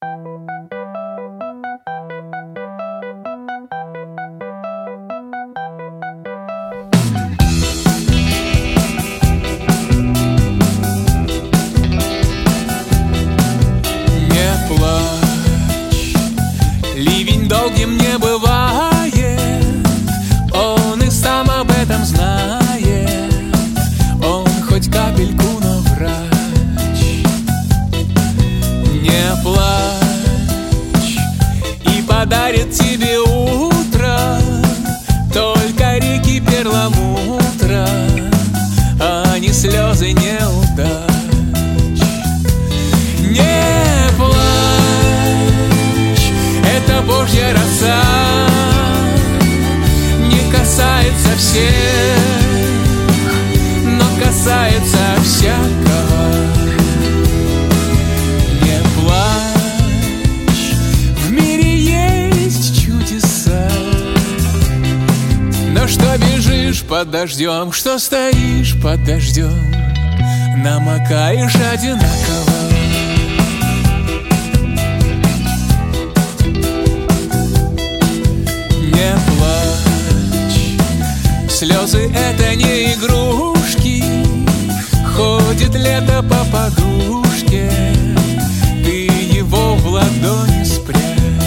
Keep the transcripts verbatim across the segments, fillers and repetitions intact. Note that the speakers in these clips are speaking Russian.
Ливень долгим не бывает, он и сам об этом знает. Он хоть капельку, но врач. Не плачь, и подарит тебе утро только реки перламутра, а не слезы неудач. Не плачь, это Божья роса, не касается всех, но касается всякого. Не плачь, в мире есть чудеса, но что бежишь под дождем, что стоишь под дождем, намокаешь одинаково. Не плачь, слезы — это не игрушки, ходит лето по подушке, ты его в ладони спрячь.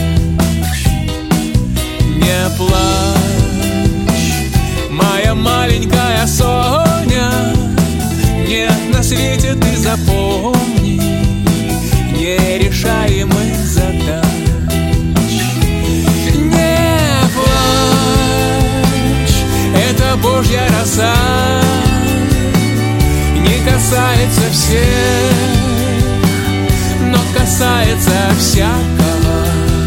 Не плачь, моя маленькая Соня, нет на свете, ты запомни, нерешаемых задач. Это Божья роса, не касается всех, но касается всякого.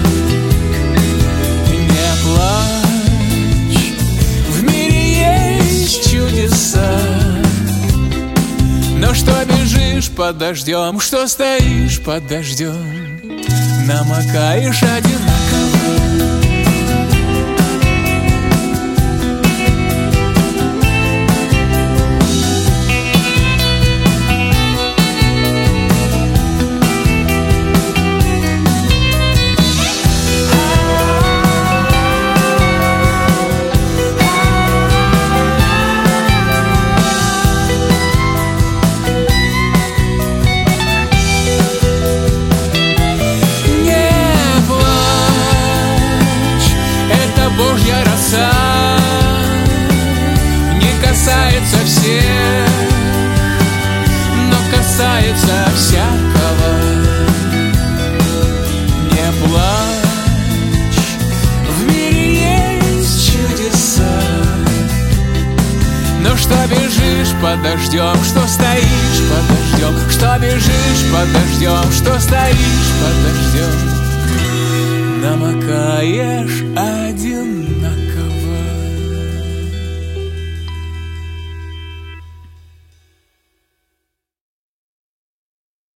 Не плачь, в мире есть чудеса, но что бежишь под дождем, что стоишь под дождем, намокаешь одинаково. Божья роса не касается всех, но касается всякого. Не плачь, в мире есть чудеса, но что бежишь под дождем, что стоишь под дождем, что бежишь под дождем, что стоишь под дождем, намокаешь одинаково.